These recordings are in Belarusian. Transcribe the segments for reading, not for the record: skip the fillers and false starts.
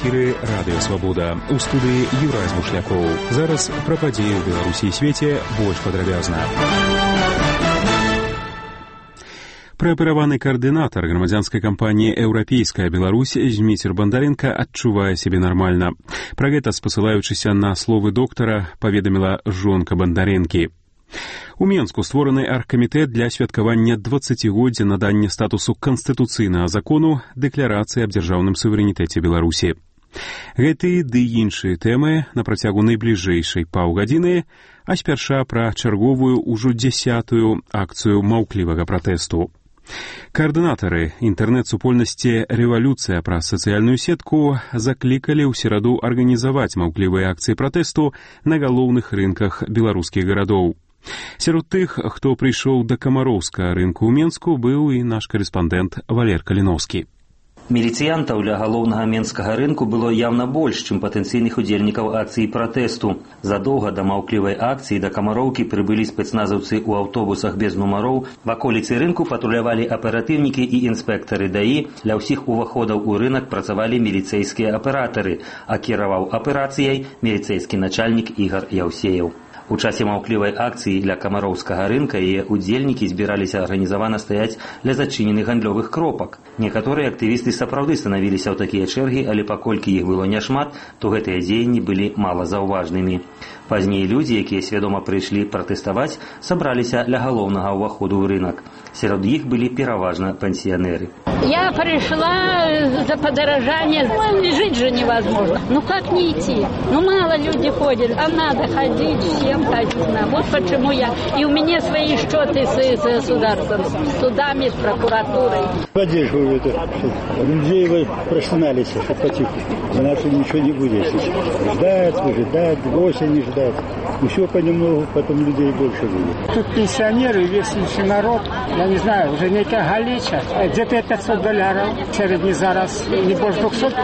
эфіры радыёвабода. У студыі Юрай Змушлякоў. Зараз пра падзеі ў Беларусі і свеце больш падрабязна. Праапераваны каардынатар грамадзянскай кампаніі «Еўрапейская Беларусь» Зміцер Бандаренка адчувае сябе нармальна. Пра гэта, спасылаючыся на словы доктара, паведаміла жонка Бандаренкі. У Менску створаны аргкамітэт для святкавання 20-годдзя надання статусу канстытуцыйнага закону дэкларацыі аб дзяржаўным суверэнітэце Беларусі. Гэты ды іншыя тэмы на працягу найбліжэйшай паўгадзіны, а спярша пра чарговую ўжо 10-ю акцыю маўклівага пратэсту. Каардынатары інтэрнэт-супольнасці «Рэвалюцыя» праз сацыяльную сетку заклікалі ў сераду арганізаваць маўклівыя акцыі пратэсту на галоўных рынках беларускіх гарадоў. Сярод тых, хто прыйшоў да камароўскага рынку ў Менску, быў і наш карэспандэнт Валер Каліноўскі. Міліцыянтаў ля галоўнага менскага рынку было явна больш, чым патэнцыйных удзельнікаў акцыі пратэсту. Задоўга да маўклівай акцыі да камароўкі прыбылі спецназаўцы ў аўтобусах без нумароў. Ваколіцы рынку патрулявалі аператыўнікі і інспектары ДАІ. Ля ўсіх уваходаў у рынак працавалі міліцэйскія аператары, а кіраваў аперацыяй міліцэйскі начальнік Ігар Яўсеяў. У часе маўклівай акцыі ля камароўскага рынка яе удзельнікі збіраліся арганізавана стаяць ля зачыненых гандлёвых кропак. Некаторыя актывісты сапраўды станавіліся ў такія чэргі, але паколькі іх было няшмат, то гэтыя дзеянні былі малазаўважнымі. Пазней людзі, якія свядома прыйшлі пратэставаць, сабраліся ля галоўнага ўваходу ў рынак. Сярод іх былі пераважна пенсионеры. Я пришла за подорожание. Жить же невозможно. Ну как не идти? Ну мало люди ходят, а надо ходить, всем ходить надо. Вот почему я. И у меня свои счеты с государством, с судами, с прокуратурой. Поддерживаю это. Людей вы профессионалисы, чтобы потиху. Иначе ничего не будет. Ждать, выжидать, осень ждать. Еще понемногу, потом людей больше будет. Тут пенсионеры, весь народ, я не знаю, уже некая галича. Где-то $500, середний зараз не больше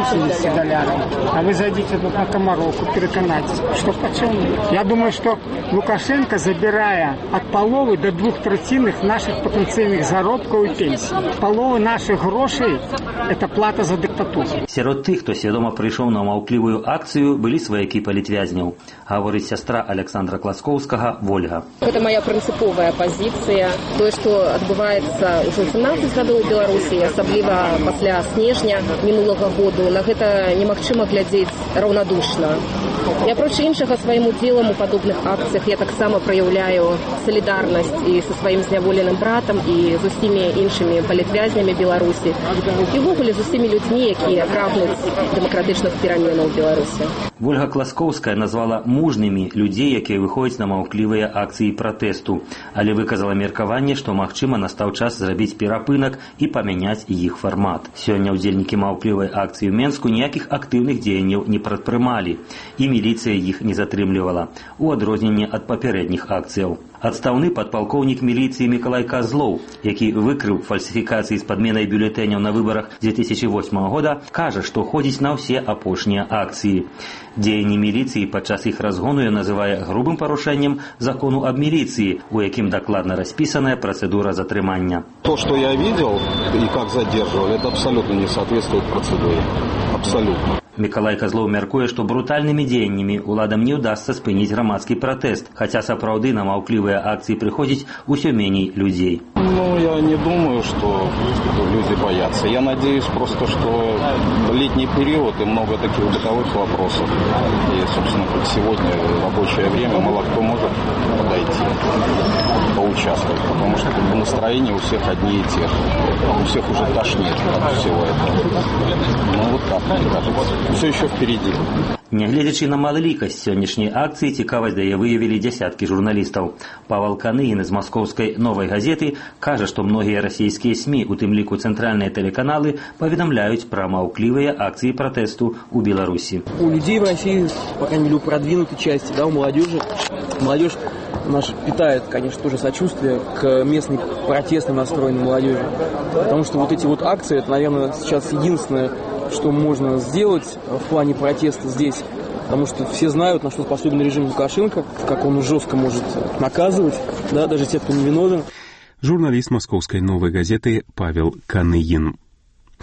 $250. А вы зайдите тут на Комаровку, переконайтесь, что почему. Я думаю, что Лукашенко, забирая от половы до 2/3 наших потенциальных заробков и пенсий. Половы наших грошей – это плата за диктатуру. Сярод тых, хто свядома прыйшоў на маўклівую акцыю, былі сваякі палітвязняў. Гаворыць сястра Александра Класкоўскага Вольга. Это моя принциповая позиция. То, что отбываецца уже 17 гадоў у Беларусі, асабліва пасля снежня мінулага году, на гэта немагчыма глядзець раўнадушна. І апроч іншага, сваім удзелам у падобных акцыях я таксама праяўляю салідарнасць і са сваім зняволеным братам, і з усімі іншымі палітвязнямі Беларусі, і ўвогуле з усімі людзьмі, якія прагнуць дэмакратычных пераменаў у Беларусі. Вольга Класкоўская назвала мужнымі людзей, якія выходзяць на маўклівыя акцыі пратэсту, але выказала меркаванне, што магчыма настаў час зрабіць перапынак і памяняць іх фармат. Сёння ўдзельнікі маўклівай акцыі ў Менску ніякіх актыўных дзеянняў не прадпрымалі, і міліцыя іх не затрымлівала, у адрозненне ад папярэдніх акцыяў. Адстаўны падпалкоўнік міліцыі Мікалай Казлоў, які выкрыў фальсіфікацыі з падменай бюлетэняў на выбарах 2008 года, кажа, што ходзіць на ўсе апошнія акцыі. Дзеянні міліцыі падчас іх разгону ён называе грубым парушэннем закону аб міліцыі, у якім дакладна распісаная працэдура затрымання. То, что я видел и как задерживали, это абсолютно не соответствует процедуре. Абсолютно. Мікалай Казлоў мяркуе, што брутальнымі дзеяннямі уладам не ўдасца спыніць грамадскі пратэст, хаця сапраўды на маўклівыя акцыі прыходзіць усё меней людзей. Ну, я не думаю, что люди боятся. Я надеюсь просто, что летний период и много таких бытовых вопросов. И, собственно, как сегодня рабочее время, мало кто может подойти, поучаствовать, потому что настроения у всех одни и те же. У всех уже тошнит от всего этого. Ну, вот так, мне кажется. Все еще впереди. Нягледзячы на малалікасць сённяшняй акцыі, цікавасць да яе выявілі дзясяткі журналістаў. Павел Каныгін з маскоўскай «Новай газеты» кажа, што многія расійскія СМІ, у тым ліку цэнтральныя тэлеканалы, паведамляюць пра маўклівыя акцыі пратэсту ў Беларусі. У людей в России, по крайней мере, у продвинутой части, да, у молодежи, молодежь наш питает, конечно, тоже сочувствие к местной протестно настроенной молодежи. Потому что вот эти вот акции, это, наверное, сейчас единственное, что можно сделать в плане протеста здесь. Потому что все знают, на что способен режим Лукашенко, как он жестко может наказывать, да, даже тех, кто не виновен. Журналист московской «Новой газеты» Павел Каныгин.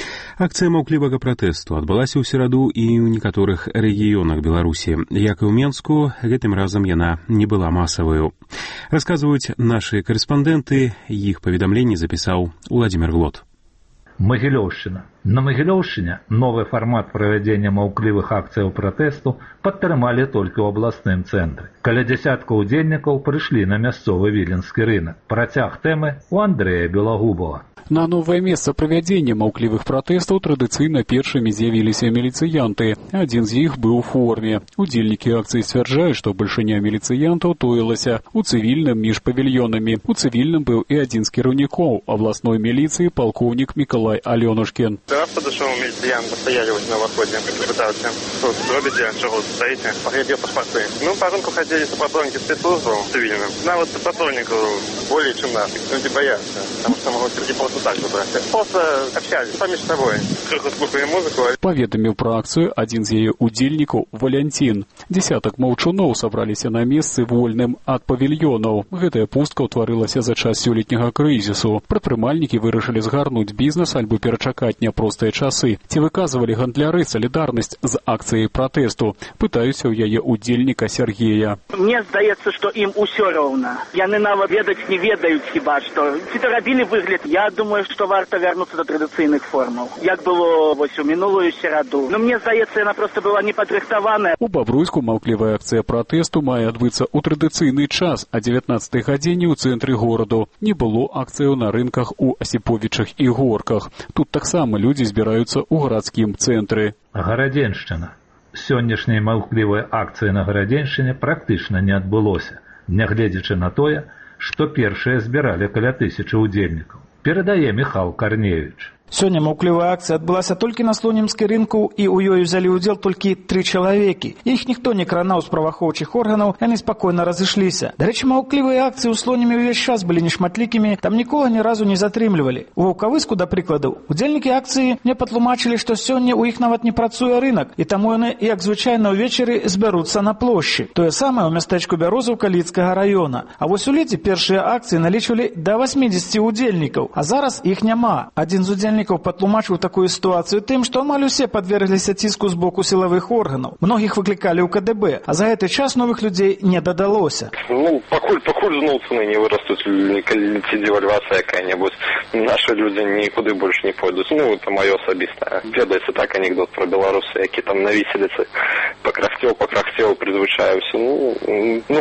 Акцыя маўклівага пратэсту адбылася ў сераду і ў некаторых рэгіёнах Беларусі. Як і ў Менску, гэтым разам яна не была масаваю. Расказваюць нашы карэспандэнты, іх паведамленні запісаў Уладзімір Глот. Магілёўшчына. На Магілёўшчыне новы фармат правядзення маўклівых акцыяў пратэсту падтрымалі толькі ў абласным цэнтры. Каля дзясятка удзельнікаў прыйшлі на мясцовы віленскі рынак. Працяг тэмы у Андрэя Белагубова. На новае месца правядзення маўклівых пратэстаў традыцыйна першымі з'явіліся міліцыянты. Адзін з іх быў у форме. Удзельнікі акцыі сцвярджаюць, што бальшыня міліцыянтаў тоілася у цывільным між павільёнамі. У цывільным быў і адзін з кіраўнікоў абласной міліцыі полковник Миколай Алёнушкин. Раз подошел милициянт, постояли вот на выходе, пытался, что робите, чего стоите, поглядел паспорты. Ну, по рынку ходили сотрудники спецслужбы цивильным. На вот сотрудников более чем нас. Люди боятся, потому что могут среди просто так выбрать. Просто общались сами с собой. Крыху слухали музыку. Паведаміў пра акцыю адзін з яе удзельнікаў Валянцін. Дзесятак маўчуноў сабраліся на месцы вольным ад павільёнаў. Гэтая пустка ўтварылася за час сёлетняга крызісу. Прадпрымальнікі вырашылі згарнуць бізнес альбо перачакаць няпростыя часы. Ці выказвалі гандляры салідарнасць з акцыяй пратэсту? Пытаюся ў яе удзельніка Сергея. Мне здаецца, што ім усё роўна. Яны нават ведаць не ведаюць хіба што. Ці то рабілі выгляд. Я думаю, што варта вярнуцца да традыцыйных формаў. Як было вось у мінулую сераду. Но мне здаецца, яна проста была непадрыхтаваная. У Бабруйску маўклівая акцыя пратэсту мае адбыцца ў традыцыйны час, а 19-й гадзіне ў цэнтры гораду. Не было акцыяў на рынках у Асіповічах і Горках. Тут таксама людзі збіраюцца ў гарадскім цэнтры. Гарадзеншчына. Сённяшняй маўклівай акцыі на Гарадзеншчыне практычна не адбылося, нягледзячы на тое, што першыя збіралі каля 1000 удзельнікаў. Перадае Міхал Карневіч. Сёння маўклівая акцыя адбылася толькі на Слонімскай рынку, і ў ёй узялі ўдзел толькі 3 чалавекі. Іх ніхто не кранаў з праваахоўчых органаў, яны спакойна разышліся. Дарэчы, маўклівыя акцыі ў Слонімі ўвесь час былі нешматлікімі, там нікога ні разу не затрымлівалі. У Ваўкавыску, да прыкладу, удзельнікі акцыі мне патлумачылі, што сёння ў іх нават не працуе рынак, і таму яны, як звычайна ўвечары, збяруцца на плошчы. Тое самае ў мястэчку Бярозаўка Лідскага раёна. А вось у Лідзе першыя акцыі налічвалі да 80 удзельнікаў, а зараз іх няма. Адзін з удзельнікаў патлумачыў такую сітуацыю тым, што амаль усе падвергліся ціску з боку сілавых органаў. Многіх выклікалі ў КДБ, а за гэты час новых людзей не дадалося. Ну, пакуль зноў цены не вырастуць, ці девальвацыя якая-небудзь, нашы людзі нікуды больш не пойдуць. Ну, это маё асабістае. Ведаецца так анекдот пра беларусы, які там на віселіцы пакрахцеў, прызвычаюся. Ну,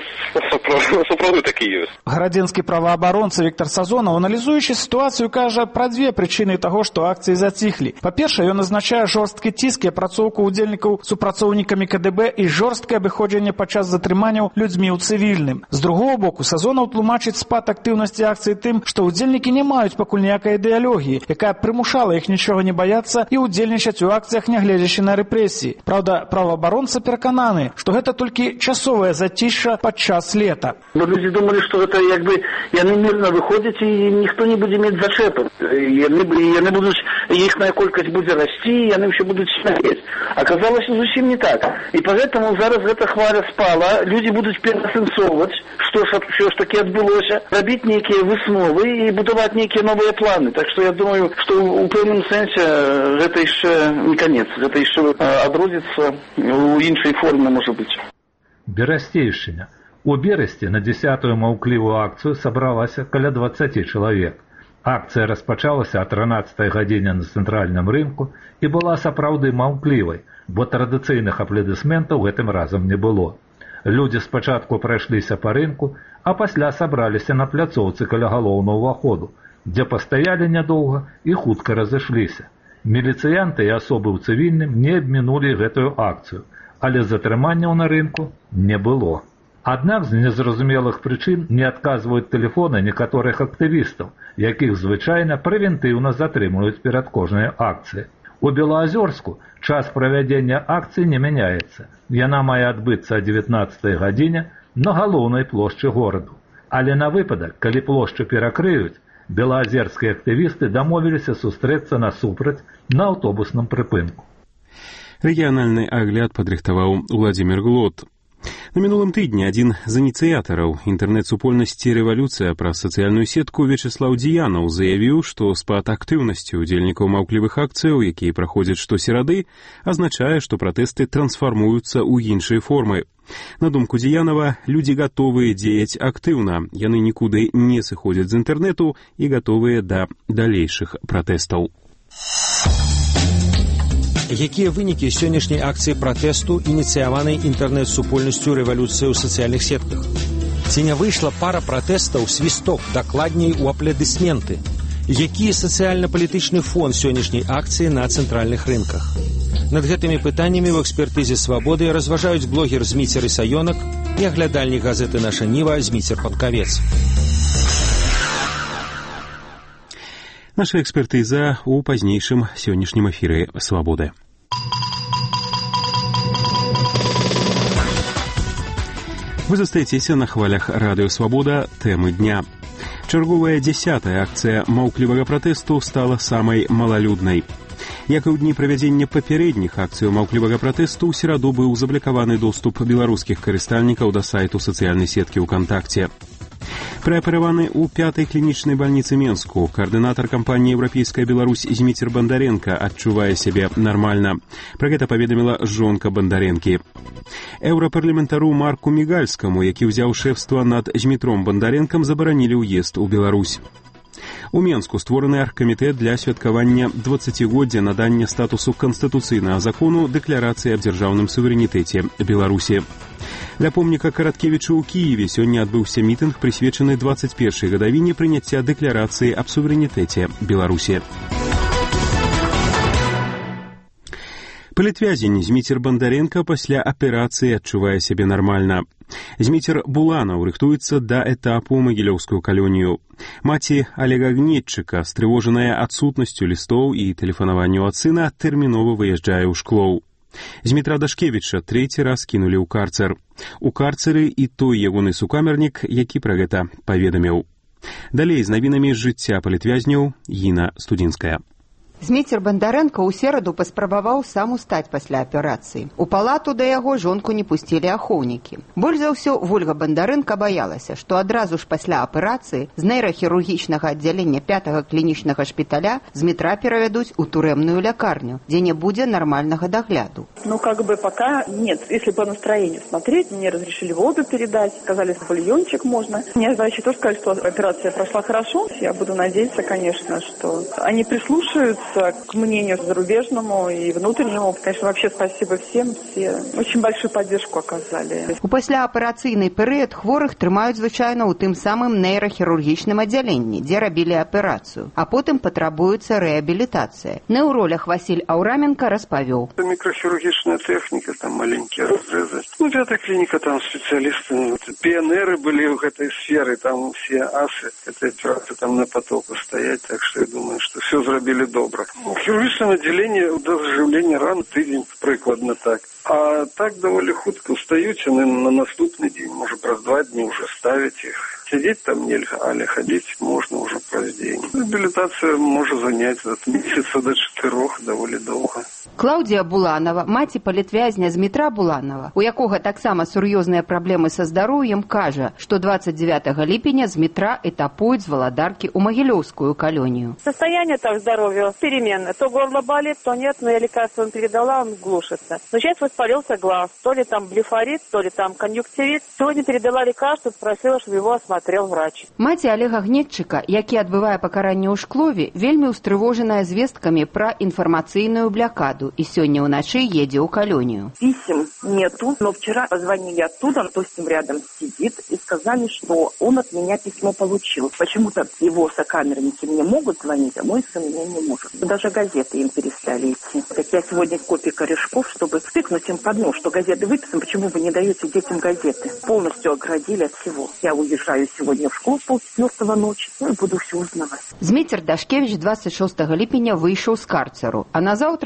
сапраўды такі ёсць. Гарадзенскі праваабаронца Віктор Сазонаў, аналізуючы сітуацыю, кажа пра дзве прычыны таго, што акцыі заціхлі. Па-першае, ён азначае жорсткі ціск і апрацоўку удзельнікаў супрацоўнікамі КДБ і жорсткае абыходжанне падчас затрыманняў людзьмі ў цывільным. З другого боку, Сазонаў тлумачыць спад актыўнасці акцыі тым, што удзельнікі не маюць пакуль ніякай ідэалогіі, якая прымушала іх нічога не баяцца і удзельнічаць у акцыях, нягледзячы на рэпрэсіі. Праўда, праваабаронца перакананы, што гэта толькі часовае зацішша падчас лета. Бо людзі думалі, што гэта яны мірна выходзяць і ніхто не будзе мець зачэпу. Яны будуць, іхная колькасць будзе расці, яны ўсё будуць смяць. Аказалася зусім не так. І поэтому зараз гэта хваля спала, людзі будуць пераасэнсоўваць, што ж такі адбылося, рабіць нейкія высновы і будаваць нейкія новыя планы. Так што я думаю, што ў пэўным сэнсе гэта яшчэ не канец, гэта яшчэ адродзіцца ў іншай форме, можа быць. Берасцейшчына. У Берасці на 10-ю маўклівую акцыю сабралася каля 20 чалавек. Акцыя распачалася о 13-й гадзіне на цэнтральным рынку і была сапраўды маўклівай, бо традыцыйных апладысментаў гэтым разам не было. Людзі спачатку прайшліся па рынку, а пасля сабраліся на пляцоўцы каля галоўнага ўваходу, дзе пастаялі нядоўга і хутка разышліся. Міліцыянты і асобы ў цывільным не абмінулі гэтую акцыю, але затрыманняў на рынку не было. Аднак з незразумелых прычын не адказваюць тэлефоны некаторых актывістаў, якіх звычайна прэвентыўна затрымліваюць перад кожнай акцыяй. У Белаазёрску час правядзення акцыі не мяняецца. Яна мае адбыцца о 19-й гадзіне на галоўнай плошчы гораду. Але на выпадак, калі плошчу перакрыюць, белаазерскія актывісты дамовіліся сустрэцца насупраць на аўтобусным прыпынку. Рэгіянальны агляд падрыхтаваў Уладзімір Глот. На мінулым тыдні адзін з ініцыятараў інтэрнэт-супольнасці «Рэвалюцыя» праз сацыяльную сетку Вячеслаў Дзіянаў заявіў, што спад актыўнасці удзельнікаў маўклівых акцыяў, якія праходзяць штосерады, азначае, што пратэсты трансфармуюцца ў іншыя формы. На думку Дзіянава, людзі гатовыя дзеяць актыўна, яны нікуды не сыходзяць з інтэрнэту і гатовыя да далейшых пратэстаў. Якія вынікі сённяшняй акцыі пратэсту, ініцыяванай інтэрнэт-супольнасцю «Рэвалюцыя» ў сацыяльных сетках? Ці не выйшла пара пратэстаў свісток, дакладней у апладысменты? Які сацыяльна-палітычны фон сённяшняй акцыі на цэнтральных рынках? Над гэтымі пытаннямі ў экспертызе «Свабоды» разважаюць блогер Зміцер Ісаёнак і аглядальнік газеты «Наша Ніва» Зміцер Панкавец. Наша экспертыза ў пазнейшым сённяшнім эфіры «Свабоды». Вы застаецеся на хвалях радыё «Свабода» тэмы дня. Чарговая 10-я акцыя маўклівага пратэсту стала самай малалюднай. Як і ў дні правядзення папярэдніх акцыяў маўклівага пратэсту, у сераду быў заблакаваны доступ беларускіх карыстальнікаў да сайту сацыяльнай сеткі ВКонтакте. Праапераваны ў 5-й клінічнай бальніцы Менску, каардынатар кампаніі «Еўрапейская Беларусь» Зміцер Бандаренка адчувае сябе нармальна. Пра гэта паведаміла жонка Бандаренкі. Еўрапарламентару Марку Мігальскаму, які ўзяў шэфства над Змітром Бандаренкам, забаранілі ўезд у Беларусь. У Менску створаны аргкамітэт для святкавання 20-годдзя надання статусу канстытуцыйнага закону дэкларацыі аб дзяржаўным суверэнітэце Беларусі. Для помніка Караткевічу ў Кіеве сёння адбыўся мітынг, прысвечаны 21-й гадавіне прыняцця дэкларацыі аб суверэнітэце Беларусі. Палітвязень Зміцер Бандаренка пасля аперацыі адчувае сябе нармальна. Зміцер Буланаў рыхтуецца да этапу ў магілёўскую калонію. Маці Олега Гнетчыка, стрывожаная адсутнасцю лістоў і тэлефанаванню ад сына, тэрмінова выязджае ў Шклоў. Змітра Дашкевіча трэці раз кінулі ў карцер. У карцеры і той ягоны сукамернік, які пра гэта паведаміў. Далей з навінамі з жыцця палітвязняў Іна Студзінская. Зміцер Бандаренка ў сераду паспрабаваў сам устаць пасля аперацыі. У палату да яго жонку не пусцілі ахоўнікі. Больш за ўсё Вольга Бандаренка баялася, што адразу ж пасля аперацыі з нейрахірургічнага аддзялення 5-го клінічнага шпіталя Змітра перавядуць у турэмную лякарню, дзе не будзе нармальнага догляду. Пока нет. Если по настроению смотреть, мне разрешили воду передать, сказали, что бульончик можно. Мне врачи тоже сказали, что операция прошла хорошо. Я буду надеяться, конечно, что они прислушаются к мнению зарубежному и внутреннему. Конечно, вообще спасибо всем. Все очень большую поддержку оказали. У пасляаперацыйны перыяд хворых трымаюць звычайна ў тым самым нейрахірургічным аддзяленні, дзе рабілі аперацыю, а потым патрабуецца рэабілітацыя. Неўролог Васіль Аўраменка распавёў. Микрохирургичная техника, там маленькие разрезы. 5-я клиника, там специалисты, пионеры были в этой сфере, там все асы этой операции там на потоку стоять, так что я думаю, что все зробили добро. В хирургічному отделении до заживления ран тиждень прикладно так. А так довольно хутко устають, вони на наступний день, може праз 2 дні вже ставить їх. Сидеть там нельзя, але ходить можно уже праз день. Реабилитация может занять от месяца до 4, довольно долго. Клаўдія Буланова, маці палітвязня Змітра Буланова, у якога таксама сур'ёзныя праблемы са здароўем, кажа, што 29 ліпеня Змітра этапуюць з Валадаркі ў магілёўскую калонію. Состояние так здоровья переменное. То горло болит, то нет, но я лекарство передала, он глушится. Но сейчас воспалился глаз. То ли там блефорит, то ли там конъюнктивит. Сегодня передала лекарство, спросила, чтобы его осмотрел врач. Маці Олега Гнетчыка, які адбывае пакаранне ў Шклове, вельмі ўстрывожаная звесткамі пра інфармацыйную блякаду и сегодня ночи едет в колонию. Писем нету, но вчера позвонили оттуда, кто с ним рядом сидит, и сказали, что он от меня письмо получил. Почему-то его сокамерники мне могут звонить, а мой сын мне не может. Даже газеты им перестали идти. Так я сегодня копии корешков, чтобы втыкнуть им под нос, что газеты выписаны, почему вы не даете детям газеты. Полностью оградили от всего. Я уезжаю сегодня в школу 3:30 ночи, и буду все узнавать. Зміцер Дашкевич 26 ліпеня выйшаў з карцеру, а назаўтра апынуўся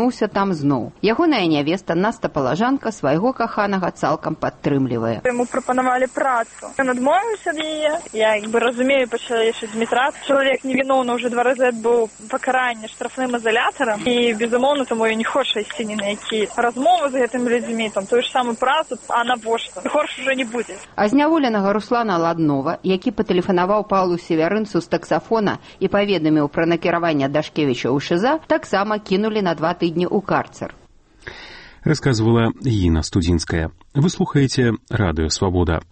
апынуўся там зноў. Ягоная нявеста Наста Палажанка свайго каханага цалкам падтрымлівае. Яму прапанавалі працу. Ён адмовіўся ад яе. Я разумею па-чалавечы Дмітра. Чалавек невіноўны ўжо 2 разы адбыў пакаранне штрафным изолятарам. І, безумоўна, тому ён не хоча ісці ні на якія размовы з гэтымі людзьмі, там тую ж самую працу, а навошта? Горш ужо не будзе. А зняволенага Руслана Ладнова, які патэлефанаваў Павлу Севярынцу з таксафона і паведаміў пра накіраванне Дашкевіча ў ШИЗА, таксама кінулі на 2 тыдні ў карцер. Рассказывала Інна Студзінская. Вы слухаеце Радыё Свабода.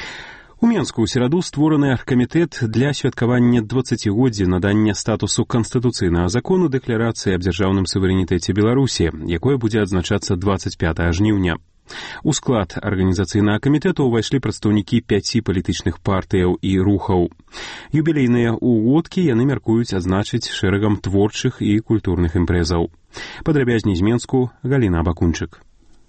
У Менску ў сераду створаны аргкамітэт для святкавання 20-годдзя надання статусу канстытуцыйнага закону дэкларацыі аб дзяржаўным суверэнітэце Беларусі, якое будзе адзначацца 25 жніўня. У склад арганізацыйнага камітэту ўвайшлі прадстаўнікі 5 палітычных партыяў і рухаў. Юбілейныя ўгодкі яны мяркуюць адзначыць шэрагам творчых і культурных імпрэзаў. Падрабязней з Менску Галіна Абакунчык.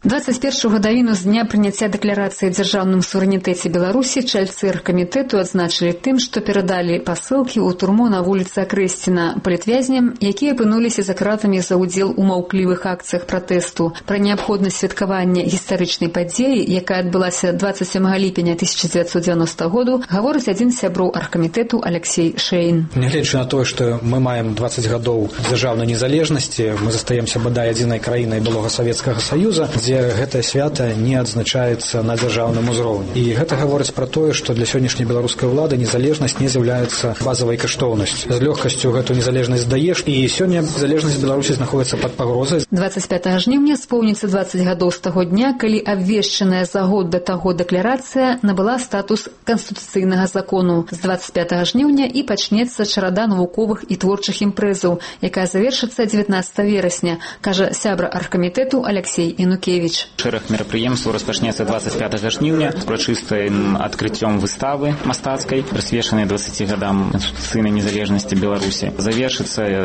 21 гадавіну з дня прыняцця дэкларацыі аб дзяржаўным суверэнітэце Беларусі чальцы аргкамітэту адзначылі тым, што перадалі пасылкі ў турму на вуліцы Акрэсціна палітвязням, якія апынуліся за кратамі за ўдзел у маўклівых акцыях пратэсту. Пра неабходнасць святкавання гістарычнай падзеі, якая адбылася 27 ліпеня 1990 году, гаворыць адзін з сяброў аргкамітэту Алексей Шейн. Нягледзячы на тое, што мы маем 20 гадоў дзяржаўнай незалежнасці, мы застаемся бадай адзінай краінай былога Савецкага Саюза, дзе гэтае свята не адзначаецца на дзяржаўным узроўні. І гэта гаворыць пра тое, што для сённяшняй беларускай улады незалежнасць не з'яўляецца базавай каштоўнасцю. З лёгкасцю гэту незалежнасць здаеш, і сёння залежнасць Беларусі знаходзіцца пад пагрозай. 25 жніўня споўніцца 20 гадоў з таго дня, калі абвешчаная за год да таго дэкларацыя набыла статус канстытуцыйнага закону. З 25 жніўня і пачнецца чарада навуковых і творчых імпрэзаў, якая завершыцца 19 верасня, кажа сябра аргкамітэту Алексей Інукевіч. Шэраг мерапрыемстваў распачнецца 25 жніўня з урачыстым адкрыццём выставы мастацкай, прысвечанай 20 гадам канстытуцыйнай незалежнасці Беларусі. Завершыцца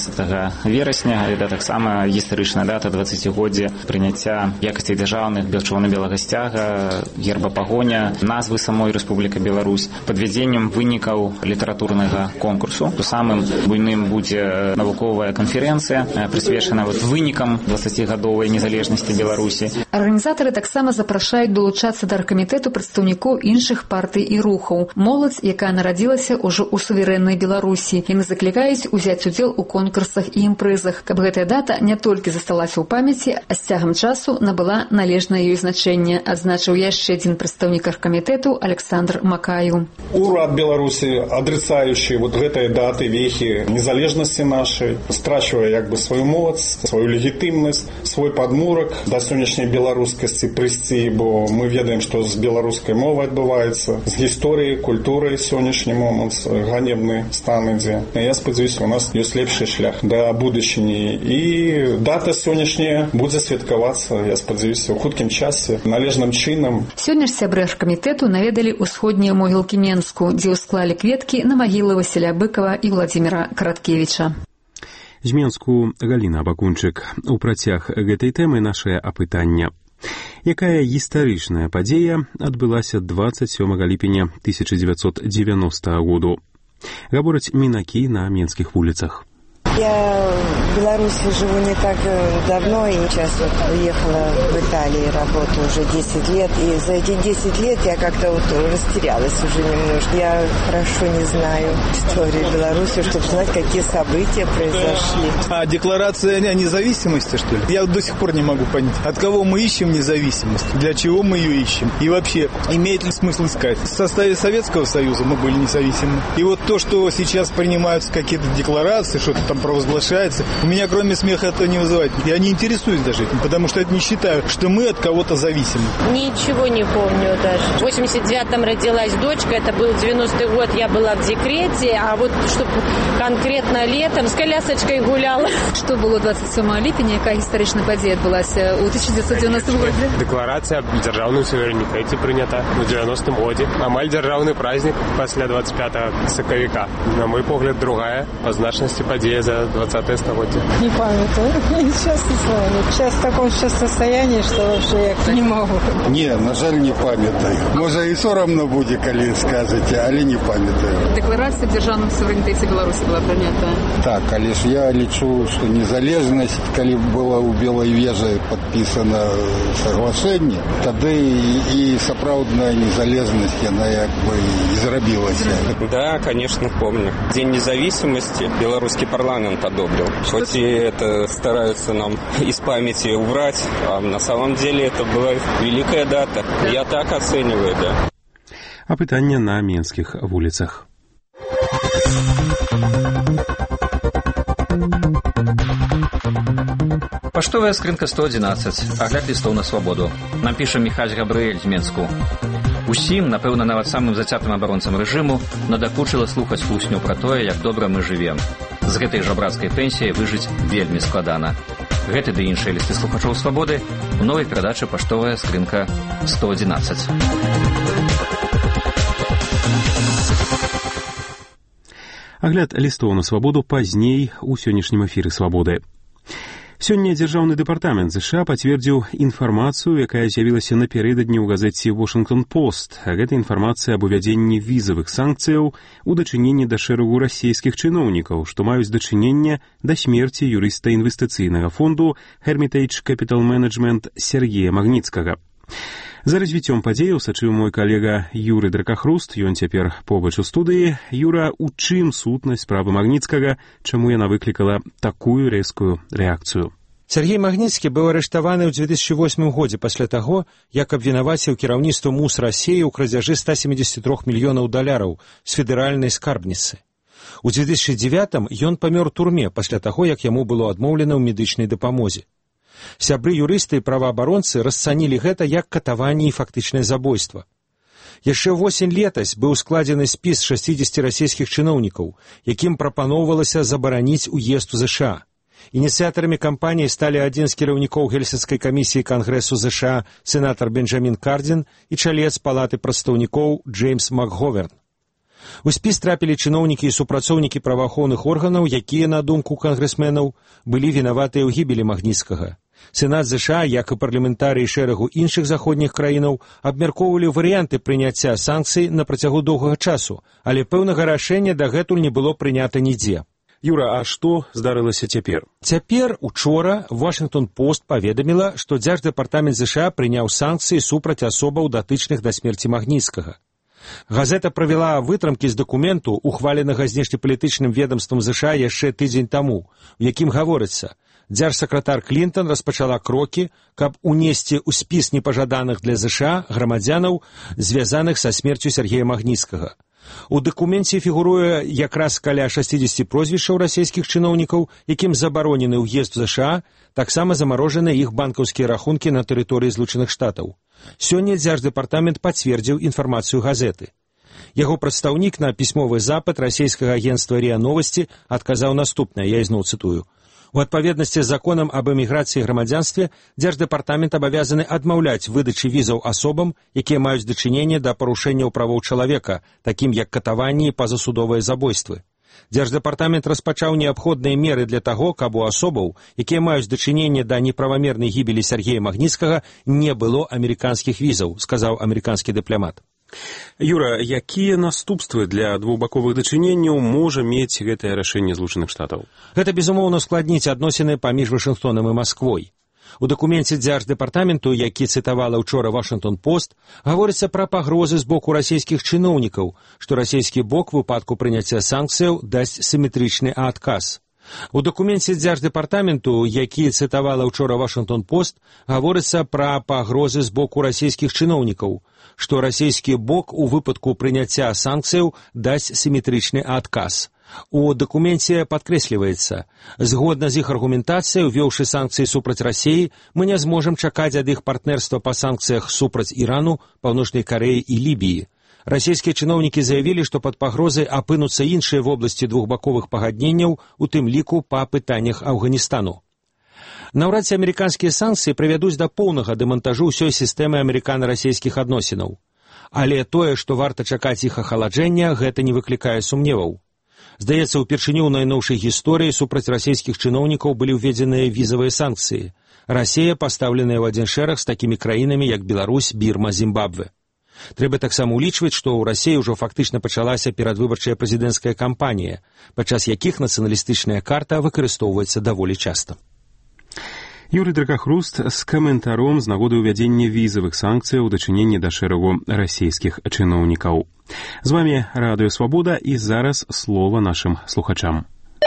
19 верасня, гэта таксама гістарычная дата 20-годдзя прыняцця якасцей дзяржаўных чырвона-белага сцяга, герба пагоня, назвы самой Рэспубліка Беларусь, падвядзеннем вынікаў літаратурнага конкурсу. Тым самым буйным будзе навуковая канферэнцыя, прысвечана вынікам 20-гадовай незалежнасці Беларусі. Арганізатары таксама запрашаюць долучацца да аргкамітэту прадстаўнікоў іншых партый і рухаў. Моладзь, якая нарадзілася ўжо ў суверэннай Беларусі. Яны заклікаюць узяць удзел у конкурсах і імпрэзах, каб гэтая дата не толькі засталася ў памяці, а з цягам часу набыла належнае ёй значэнне, адзначыў яшчэ адзін прадстаўнік аргкамітэту Александр Макаю. Урад Беларусі, адрицающий гэтай даты, вехи незалежнасці нашай, страчвае сваю моц, сваю легітымнасць, свой падмурак да сённяшняй беларускасці прыйсці, бо мы ведаем, што з беларускай мовай адбываецца, з гісторыяй, культурай сённяшні момант ганебны стан ідзе. Я спадзяюся, у нас ёсць лепшы шлях да будучыні, і дата сённяшняя будзе святкавацца, я спадзяюся, у хуткім часе, належным чынам. Сёння ж сябры аргкамітэту наведалі ўсходнія могілкі Менску, дзе ўсклалі кветкі на магілы Васіля Быкова і Владзіміра Караткевіча. З Менску Галіна Абакунчык. У працяг гэтай тэмы нашае апытанне. Якая гістарычная падзея адбылася 27 ліпеня 1990 году? Гавораць мінакі на менскіх вуліцах. Я в Беларуси живу не так давно, и сейчас уехала в Италию, работаю уже 10 лет. И за эти 10 лет я как-то растерялась уже немножко. Я хорошо не знаю историю Беларуси, чтобы знать, какие события произошли. А декларация о независимости, что ли? Я до сих пор не могу понять, от кого мы ищем независимость, для чего мы ее ищем. И вообще, имеет ли смысл искать? В составе Советского Союза мы были независимы. И вот то, что сейчас принимаются какие-то декларации, что-то там провозглашается, у меня кроме смеха это не вызывает. Я не интересуюсь даже этим, потому что это не считаю, что мы от кого-то зависимы. Ничего не помню даже. В 89-м родилась дочка, это был 90-й год, я была в декрете, а вот чтобы конкретно летом с колясочкой гуляла. Что было 27 липеня, какая историчная подея отбылась у 1990 году? Декларация об державном суверенитете принята в 90-м году. Амаль державный праздник после 25 соковика. На мой погляд, другая по значности подея за 20-е стагоддзе? Не памятаю. Сейчас не знаю. Сейчас в таком состоянии, что вообще я не могу. Не, на жаль, не памятаю. Можа і соромно будзе, калі скажаце, але не памятаю. Декларацыя аб дзяржаўным суверэнітэце Беларусі была прынята. Так, але ж я лічу, што незалежнасць, калі была ў Белай вежы падпісана соглашэнне, тады і сапраўдная незалежнасць яна як бы і зрабілася. Да, конечно, помню. День независимости белорусский парламент одобрил. Хоть и это стараются нам из памяти убрать, а на самом деле это была великая дата. Я так оцениваю, да. Апытанне на менскіх вуліцах. Паштовая скрынка 111. Агляд лістоў на свабоду. Нам піша Міхась Габрыэль з Менску. Усім, напэўна, нават самым зацятым абаронцам рэжыму, надакучыла слухаць хлусню пра тое, як добра мы жывем. З гэтай жабрацкай пенсіяй выжыць вельмі складана. Гэты ды іншыя лісты слухачоў свабоды у новай перадачы «Паштовая скрынка 111». Агляд лістоў на свабоду пазней у сённяшнім эфіры «Свабоды». Сёння Дзяржаўны дэпартамент ЗША пацвердзіў інфармацыю, якая з'явілася напярэдадні ў газеце «Washington Post». Гэта інфармацыя аб увядзенні візавых санкцыяў у дачыненні да шэрагу расійскіх чыноўнікаў, што маюць дачыненне да смерці юрыста інвестыцыйнага фонду Hermitage Capital Management Сергея Магніцкага. За развіццём падзеяў сачыў мой калега Юры Дракахруст, ён цяпер побач у студыі. Юра, у чым сутнасць справы Магніцкага, чаму яна выклікала такую рэзкую рэакцыю? Сергей Магніцкі быў арыштаваны ў 2008 годзе пасля таго, як абвінаваціў кіраўніцтва МУС Расіі ў крадзяжы $173 мільёнаў з федэральнай скарбніцы. У 2009 ён памёр у турме пасля таго, як яму было адмоўлена ў медычнай дапамозе. Сябры юрысты і праваабаронцы расцанілі гэта як катаванне і фактычнае забойства. Яшчэ восень летась быў складзены спіс 60 расійскіх чыноўнікаў, якім прапаноўвалася забараніць уезд у ЗША. Ініцыятарамі кампаніі сталі адзін з кіраўнікоў Гельсінскай камісіі Кангрэсу ЗША сенатар Бенджамін Кардзін і чалец палаты прадстаўнікоў Джеймс Макговерн. У спіс трапілі чыноўнікі і супрацоўнікі праваахоўных органаў, якія, на думку кангрэсменаў, былі вінаватыя ў гібелі Магніцкага. Сенат ЗША, як і парламентарыі шэрагу іншых заходніх краінаў, абмяркоўвалі варыянты прыняцця санкцый на працягу доўгага часу, але пэўнага рашэння дагэтуль не было прынята нідзе. Юра, а што здарылася цяпер? Цяпер, учора, Washington Post паведаміла, што Дзярждэпартамент ЗША прыняў санкцыі супраць асобаў, датычных да смерці Магніцкага. Газета правяла вытрымкі з дакументу, ухваленага знешнепалітычным ведамствам ЗША яшчэ тыдзень таму, у якім гаворыцца: дзяржсакратар Клінтон распачала крокі, каб унесці ў спіс непажаданых для ЗША грамадзянаў, звязаных са смерцю Сергея Магніцкага. У дакуменце фігуруе якраз каля 60 прозвішчаў расійскіх чыноўнікаў, якім забаронены ўезд у ЗША, таксама замарожаны іх банкаўскія рахункі на тэрыторыі Злучаных Штатаў. Сёння Дзярждэпартамент пацвердзіў інфармацыю газеты. Яго прадстаўнік на пісьмовы запыт расійскага агенцтва РИА Новости адказаў наступнае, я ізноў цытую. У адпаведнасці з законам аб эміграцыі і грамадзянстве Дзярждэпартамент абавязаны адмаўляць выдачы візаў асобам, якія маюць дачыненне да парушэнняў правоў чалавека, такім як катаванні і пазасудовыя забойствы. Дзярждэпартамент распачаў неабходныя меры для таго, каб у асобаў, якія маюць дачыненне да неправамернай гібелі Сергея Магніцкага, не было амерыканскіх візаў, сказаў амерыканскі дыпламат. Юра, якія наступствы для двухбаковых дачыненняў можа мець гэтае рашэнне Злучаных Штатаў? Гэта, безумоўна, ускладніць адносіны паміж Вашынгтонам і Масквой. У дакуменце Дзярждэпартаменту, які цытавала ўчора Washington Post, гаворыцца пра пагрозы з боку расійскіх чыноўнікаў, што расійскі бок у выпадку прыняцця санкцыяў дасць сіметрычны адказ. У дакуменце Дзярждэпартаменту, які цытавала ўчора Washington Post, гаворыцца пра пагрозы з боку расійскіх чыноўнікаў, што расійскі бок у выпадку прыняцця санкцыяў дасць сіметрычны адказ. У дакуменце падкрэсліваецца: згодна з іх аргументацыяй, увёўшы санкцыі супраць Расіі, мы не зможам чакаць ад іх партнерства па санкцыях супраць Ірану, Паўночнай Карэі і Лібіі. Расійскія чыноўнікі заявілі, што пад пагрозай апынуцца іншыя вобласці двухбаковых пагадненняў, у тым ліку па пытаннях Афганістану. Наўрад ці амерыканскія санкцыі прывядуць да поўнага дэмантажу ўсёй сістэмы амерыкана-расійскіх адносінаў. Але тое, што варта чакаць іх ахаладжэння, гэта не выклікае сумневаў. Здаецца, упершыню ў найноўшай гісторыі супраць расійскіх чыноўнікаў былі ўведзеныя візавыя санкцыі. Расія пастаўленая ў адзін шэраг з такімі краінамі, як Беларусь, Бірма, Зімбабве. Трэба таксама ўлічваць, што ў Расіі ўжо фактычна пачалася перадвыбарчая прэзідэнцкая кампанія, падчас якіх нацыяналістычная карта выкарыстоўваецца даволі часта. Юрый Дракахруст з каментаром з нагоды ўвядзення візавых санкцый у дачыненні да шэрагу расійскіх чыноўнікаў. З вами Радыё Свабода, і зараз слова нашым слухачам.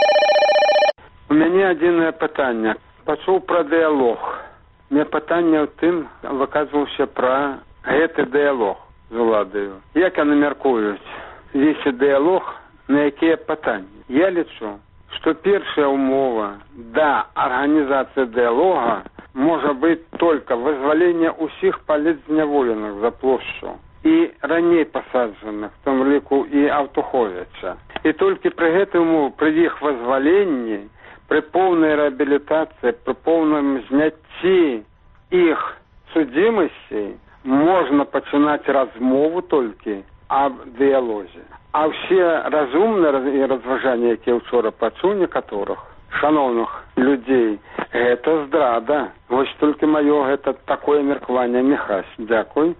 У мяне адзінае пытанне. Пачуў пра дыялог. Мне пытанне ў тым, выказваўся пра гэты дыялог з уладаю. Як яны мяркуюць? Весе дыялог, на якія пытанні? Я лічу, што першая умова да арганізацыі дыялога можа быць только вызвалення ўсіх палітзняволеных за плошчу і раней пасаджаных, в том ліку і Аўтуховіча. І толькі пры гэтым, пры іх вызваленні, пры поўнай рэабілітацыі, пры поўным зняцці іх судзімасці можна пачынаць размову толькі аб дыялозе. А ўсе разумныя разважанні, якія ўчора пачуў некаторых шаноўных людзей, гэта здрада. Вось толькі маё гэта такое меркаванне, Міхась. Дзякуй.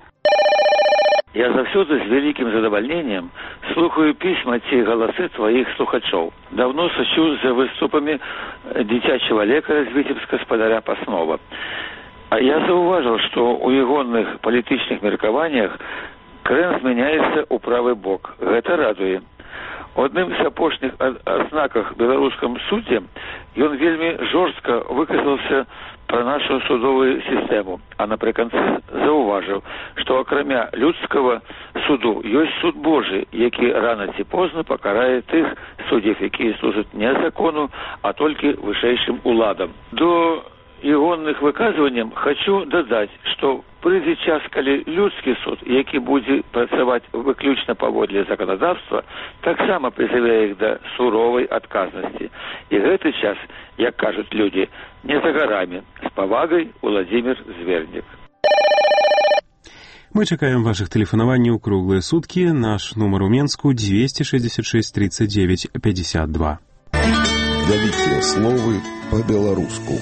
Я заўсёды з вялікім задавальненнем слухаю пісьма ці галасы тваіх слухачоў. Давно сачу за выступамі дзіцячага лекара з Віцебска спадаря Паснова. А я заўважыў, што ў ягоных палітычных меркаваннях крэн змяняецца ў правы бок. Гэта радуе. У адным з апошніх азнаках беларускам судзе ён вельмі жорстка выказаўся пра нашу судовую сістэму, а напрыканцы заўважыў, што акрамя людскага суду ёсць суд Божий, які рана ці позна пакарае тых суддзів, якія служаць не закону, а толькі вышэйшым уладам. До ягоных выказванняў хачу дадаць, што прыйдзе час, калі людскі суд, які будзе працаваць выключна паводле заканадаўства, таксама прызывае іх да суровай адказнасці. І гэты час, як кажуць людзі, не за гарамі. З павагай, Уладзімір Звернік. Мы чакаем вашых тэлефанаванняў круглыя суткі. Наш нумар у Менску 266 39 52. Вялікія словы па-беларуску.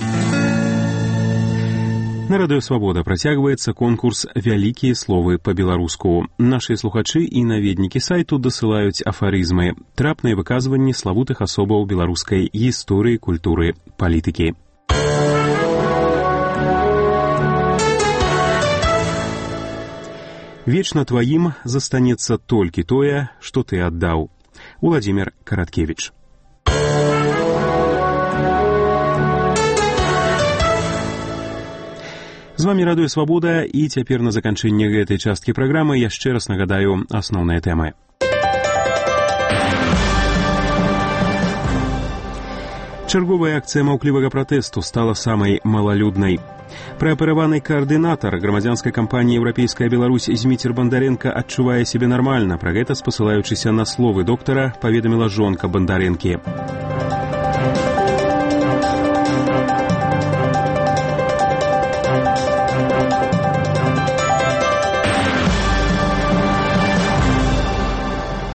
На Радыё Свабода працягваецца конкурс «Вялікія словы па-беларуску». Нашыя слухачы і наведнікі сайту дасылаюць афарызмы, трапныя выказванні славутых асобаў беларускай гісторыі, культуры, палітыкі. Вечна тваім застанецца толькі тое, што ты аддаў. Уладзімір Караткевіч. З вами Радыё Свабода, і цяпер на заканчэнне гэтай часткі праграмы яшчэ раз нагадаю асноўныя тэмы. Чарговая акцыя маўклівага пратэсту стала самай малалюднай. Праапераваны каардынатар грамадзянскай кампаніі «Еўрапейская Беларусь» Зміцер Бандаренка адчувае сябе нармальна. Пра гэта, спасылаючыся на словы доктара, паведаміла жонка Бандарэнкі.